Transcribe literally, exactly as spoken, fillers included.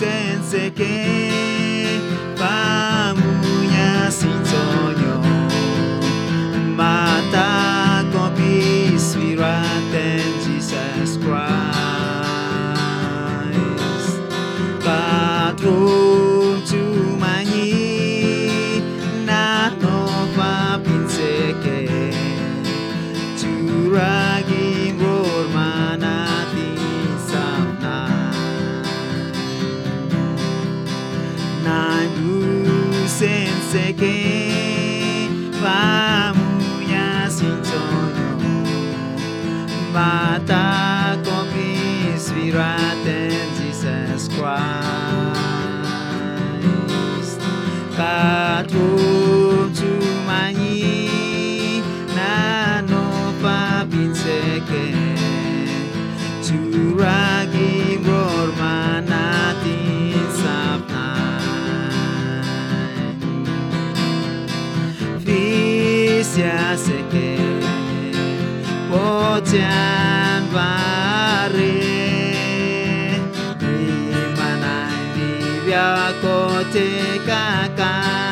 sense che pamunya sintonyo mata kopi swiraten Jesus Christ patron tumanyi na nova pinseke turagi mormanati sapna nandu sense che pamunya sintonyo mata kopi swiraten Jesus Christ patron tumanyi na nova pinseke turagi mormanati sapna Fisya seke potian vare di mana di via kote kakak